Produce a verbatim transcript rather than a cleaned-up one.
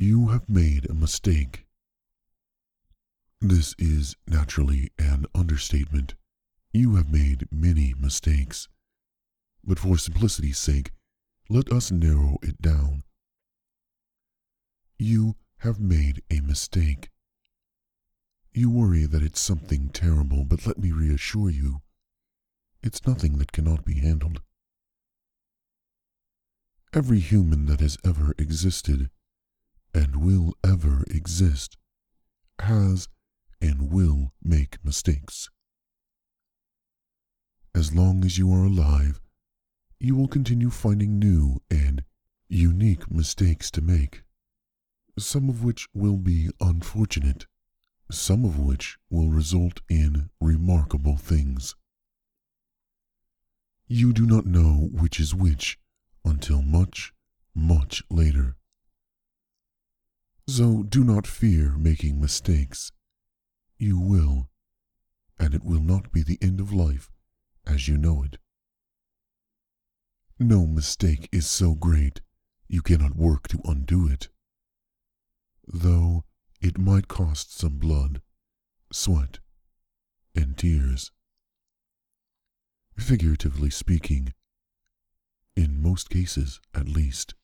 You have made a mistake. This is naturally an understatement. You have made many mistakes. But for simplicity's sake, let us narrow it down. You have made a mistake. You worry that it's something terrible, but let me reassure you, it's nothing that cannot be handled. Every human that has ever existed, and will ever exist, has and will make mistakes. As long as you are alive, you will continue finding new and unique mistakes to make, some of which will be unfortunate, some of which will result in remarkable things. You do not know which is which until much, much later. So do not fear making mistakes. You will, and it will not be the end of life as you know it. No mistake is so great you cannot work to undo it, though it might cost some blood, sweat, and tears. Figuratively speaking, in most cases at least.